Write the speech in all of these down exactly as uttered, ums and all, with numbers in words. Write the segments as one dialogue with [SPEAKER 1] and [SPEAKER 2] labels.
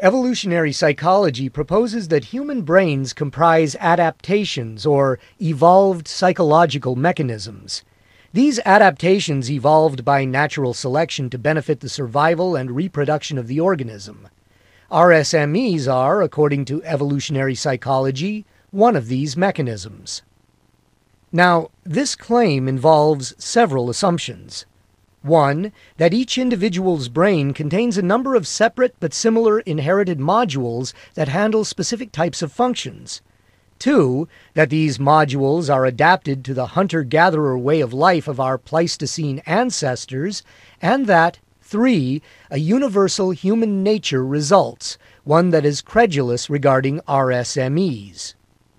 [SPEAKER 1] Evolutionary psychology proposes that human brains comprise adaptations or evolved psychological mechanisms. These adaptations evolved by natural selection to benefit the survival and reproduction of the organism. R S M Es are, according to evolutionary psychology, one of these mechanisms. Now, this claim involves several assumptions. One, that each individual's brain contains a number of separate but similar inherited modules that handle specific types of functions. Two, that these modules are adapted to the hunter-gatherer way of life of our Pleistocene ancestors, and that, three, a universal human nature results, one that is credulous regarding R S M Es.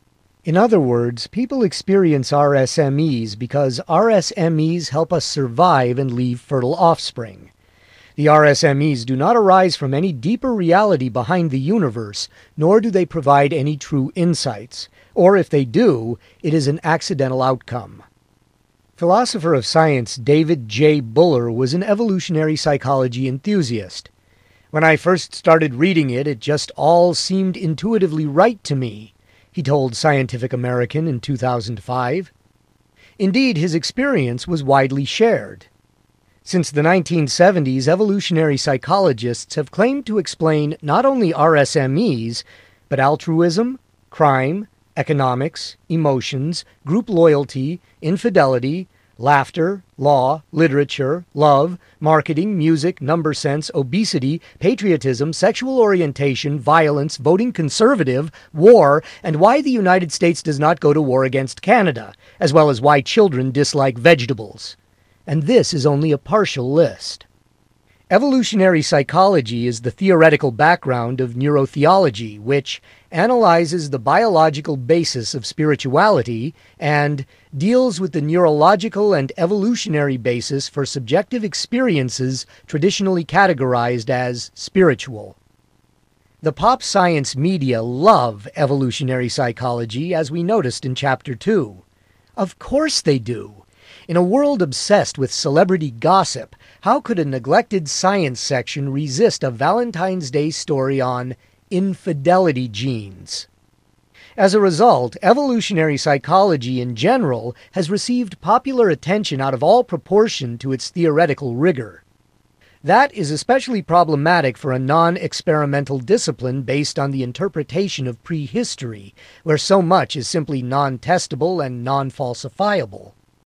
[SPEAKER 1] In other words, people experience R S M Es because R S M Es help us survive and leave fertile offspring. The R S M Es do not arise from any deeper reality behind the universe, nor do they provide any true insights, or if they do, it is an accidental outcome. Philosopher of science David J. Buller was an evolutionary psychology enthusiast. When I first started reading it, it just all seemed intuitively right to me, he told Scientific American in two thousand five. Indeed, his experience was widely shared. Since the nineteen seventies, evolutionary psychologists have claimed to explain not only R S M Es, but altruism, crime, economics, emotions, group loyalty, infidelity, laughter, law, literature, love, marketing, music, number sense, obesity, patriotism, sexual orientation, violence, voting conservative, war, and why the United States does not go to war against Canada, as well as why children dislike vegetables. And this is only a partial list. Evolutionary psychology is the theoretical background of neurotheology, which analyzes the biological basis of spirituality and deals with the neurological and evolutionary basis for subjective experiences traditionally categorized as spiritual. The pop science media love evolutionary psychology, as we noticed in Chapter two. Of course they do. In a world obsessed with celebrity gossip, how could a neglected science section resist a Valentine's Day story on infidelity genes? As a result, evolutionary psychology in general has received popular attention out of all proportion to its theoretical rigor. That is especially problematic for a non-experimental discipline based on the interpretation of prehistory, where so much is simply non-testable and non-falsifiable.